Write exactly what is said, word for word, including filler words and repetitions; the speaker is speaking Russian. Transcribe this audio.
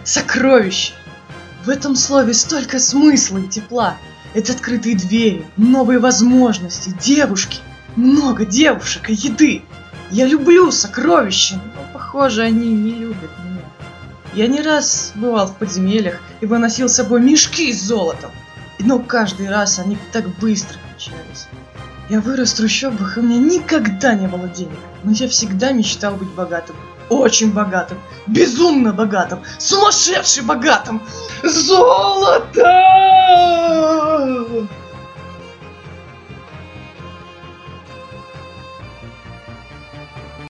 Сокровище. В этом слове столько смысла и тепла. Это открытые двери, новые возможности, девушки, много девушек и еды. Я люблю сокровища, но, похоже, они не любят меня. Я не раз бывал в подземельях и выносил с собой мешки с золотом, но каждый раз они так быстро кончались. Я вырос в трущобах, и у меня никогда не было денег, но я всегда мечтал быть богатым. Очень богатым, безумно богатым, сумасшедше богатым. Золото!